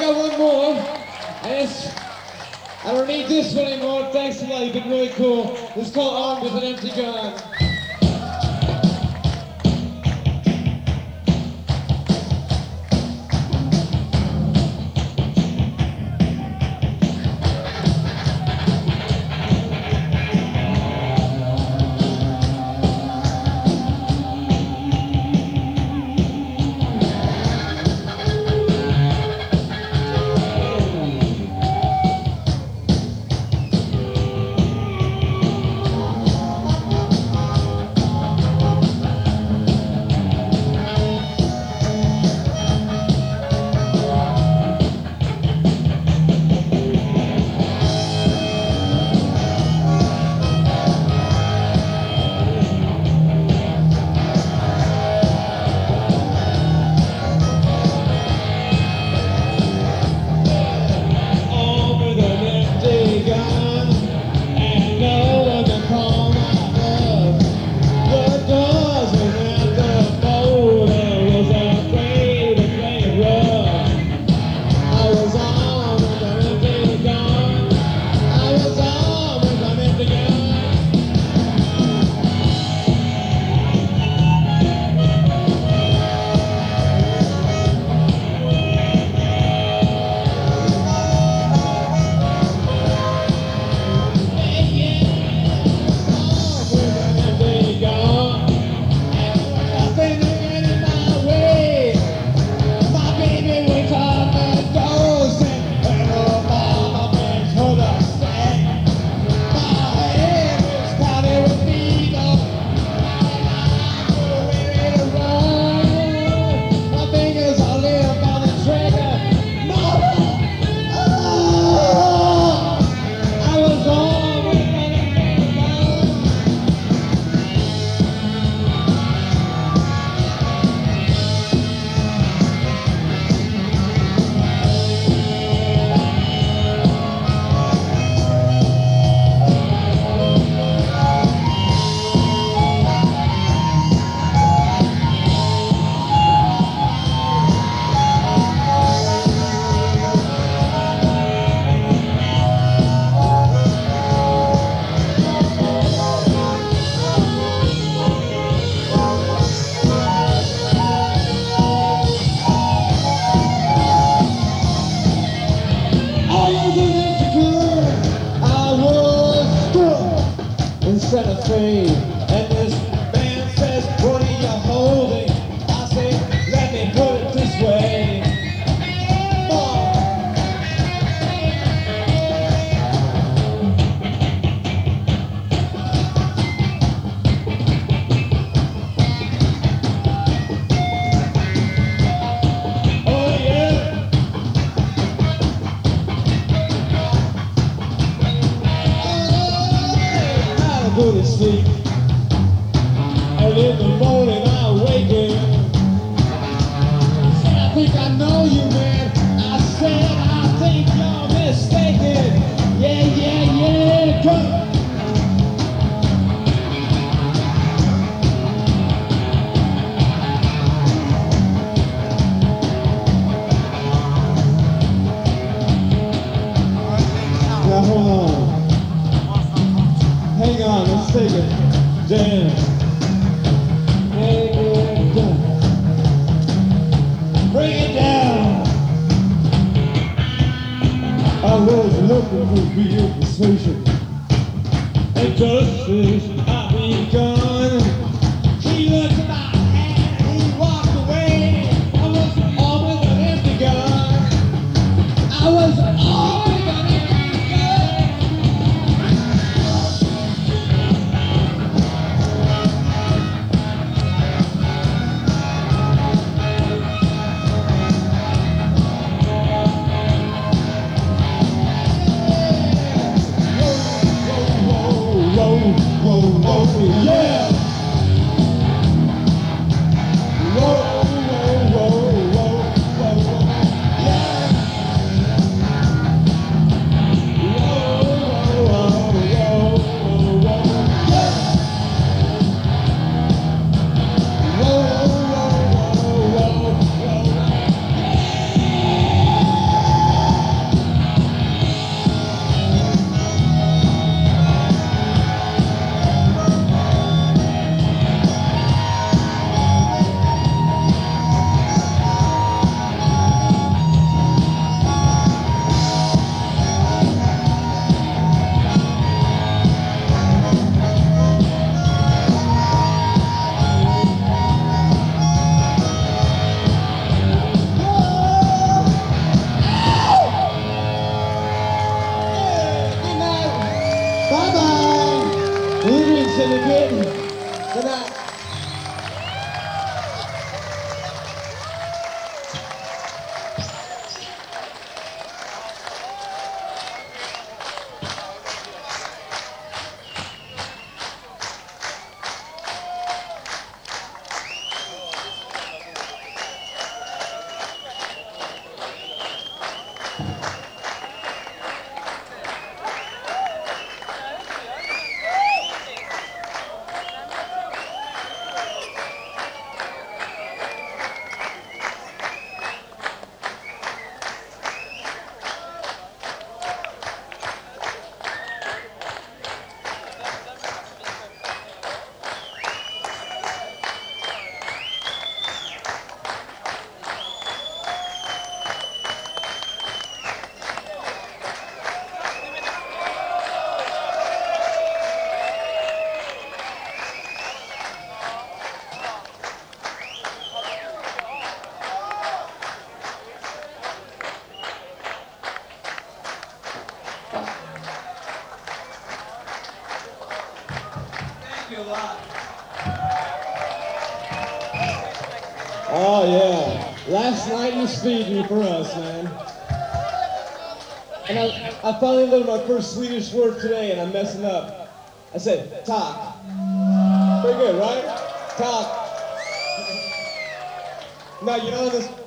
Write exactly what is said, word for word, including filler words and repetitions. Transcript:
got one more. And it's, I don't need this one anymore. Thanks a lot. You've been really cool. It's called Armed with an Empty Gun. Instead of fame, and this man says, what are you holding? I say, let me put it this way. Oh. Oh yeah. Oh, go to sleep, and in the morning I wake up. Said, I think I know you, man. I said, I think you're mistaken. Yeah, yeah, yeah, come. Now hold on. Hang on, let's take it down. Hang it down. Bring it down. I was looking for real persuasion and justice. I be gone. He looked at my hand and he walked away. I was armed with an empty gun. I was armed with an empty gun. Whoa, whoa, yeah! Whoa, whoa, whoa, whoa, whoa, yeah! really good. Good night. Oh yeah, last night was speaking for us, man. And I, I finally learned my first Swedish word today, and I'm messing up. I said talk. Pretty good, right? Talk. Now you know this.